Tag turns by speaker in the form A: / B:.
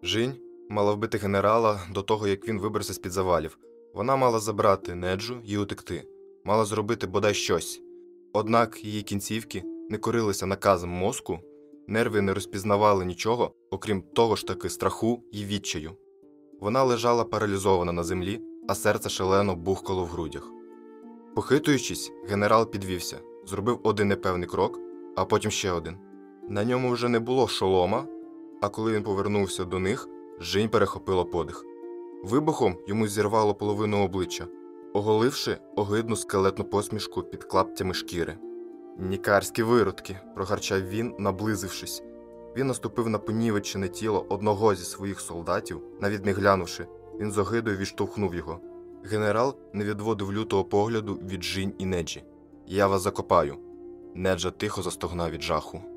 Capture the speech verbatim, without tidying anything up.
A: Жінь мала вбити генерала до того, як він вибрався з-під завалів. Вона мала забрати Неджу і утекти. Мала зробити бодай щось. Однак її кінцівки не корилися наказам мозку, нерви не розпізнавали нічого, окрім того ж таки страху і відчаю. Вона лежала паралізована на землі, а серце шалено бухкало в грудях. Похитуючись, генерал підвівся, зробив один непевний крок, а потім ще один. На ньому вже не було шолома, а коли він повернувся до них, Жінь перехопила подих. Вибухом йому зірвало половину обличчя, оголивши огидну скелетну посмішку під клаптями шкіри. «Нікарські виродки!» – прогарчав він, наблизившись. Він наступив на понівечене тіло одного зі своїх солдатів, навіть не глянувши, він з огидою відштовхнув його. Генерал не відводив лютого погляду від Жінь і Неджі. «Я вас закопаю!» Неджа тихо застогнав від жаху.